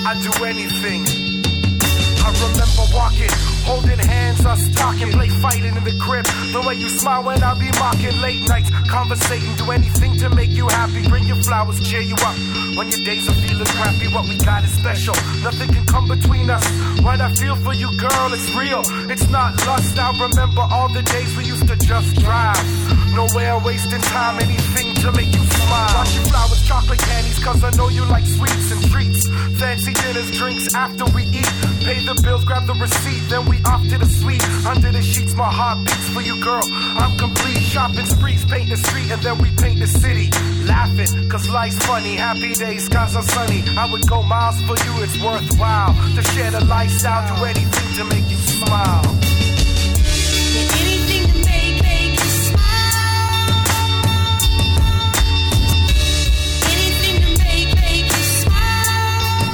I'd do anything. I remember walking, holding hands, us talking, play fighting in the crib. The way you smile when I be mocking, late nights, conversating, do anything to make you happy. Bring your flowers, cheer you up when your days are feeling crappy. What we got is special, nothing can come between us. What I feel for you, girl, it's real, it's not lust. I remember all the days we used to just drive, nowhere wasting time, anything to make you smile. Watch your flowers, chocolate candies, cause I know you like sweets and treats. Fancy dinners, drinks after we eat. Pay the bills, grab the receipt, then we off to the suite. Under the sheets, my heart beats for you, girl. I'm complete. Shopping sprees, paint the street, and then we paint the city. Laughing, cause life's funny. Happy days, skies are sunny. I would go miles for you, it's worthwhile. To share the lifestyle, do anything to make you smile. Anything to make you smile. Anything to make you smile.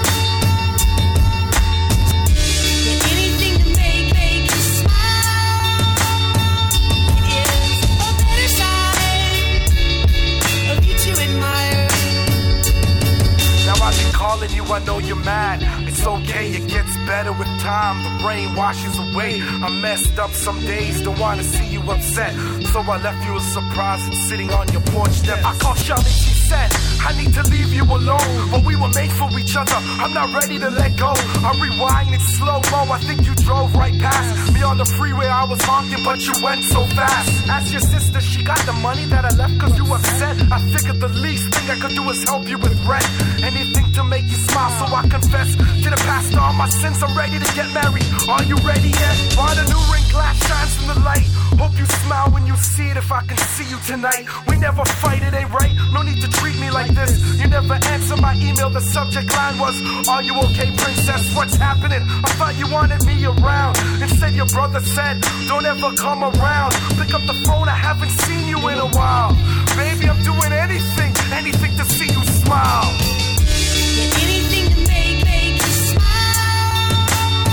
Anything to make you smile. It is a better side of you to admire. Now I've been calling you, I know you're mad. It's okay, it gets better with time. The rain washes away. I messed up some days, don't wanna see you upset. So I left you a surprise and sitting on your porch step. I called Shelly, she said, I need to leave you alone. But we were made for each other, I'm not ready to let go. I rewind it slow-mo, I think you drove right past me on the freeway. I was honking, but you went so fast. Ask your sister, she got the money that I left cause you upset. I figured the least thing I could do is help you with rent. Anything to make you smile, so I confess to the past all my sins. I'm ready to get married. Are you ready yet? Buy the new ring, glass shines from the light. Hope you smile when you see it. If I can see you tonight, we never fight, it ain't right. No need to treat me like this. You never answer my email. The subject line was, are you okay, princess? What's happening? I thought you wanted me around. Instead your brother said, don't ever come around. Pick up the phone, I haven't seen you in a while. Baby, I'm doing anything to see you smile. Anything to make you smile.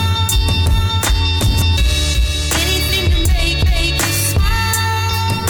Anything to make you smile.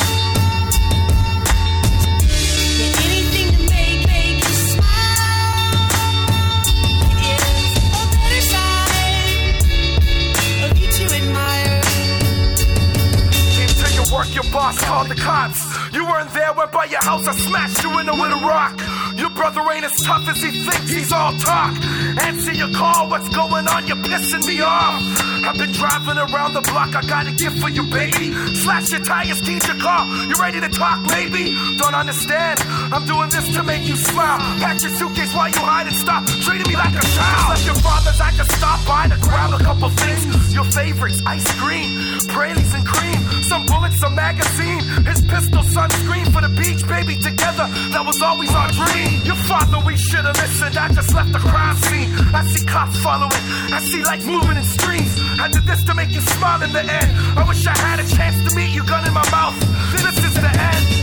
Anything to make you smile. It is a better side of you to admire. Came to your work, your boss called the cops. You weren't there, went by your house, I smashed you in it with a rock. Your brother ain't as tough as he thinks, he's all talk. Answer your call, what's going on, you're pissing me off. I've been driving around the block, I got a gift for you, baby. Slash your tires, keep your car, you ready to talk, maybe? Don't understand, I'm doing this to make you smile. Pack your suitcase while you hide and stop treating me like a child. Left your father's, I just stopped by to grab a couple things. Your favorites, ice cream, praline and cream. Some bullets, some magazine, his pistol, sunscreen for the beach, baby, together, that was always our dream. Your father, we should've listened, I just left the crime scene. I see cops following, I see lights moving in streams. I did this to make you smile in the end. I wish I had a chance to meet you, gun in my mouth. This is the end.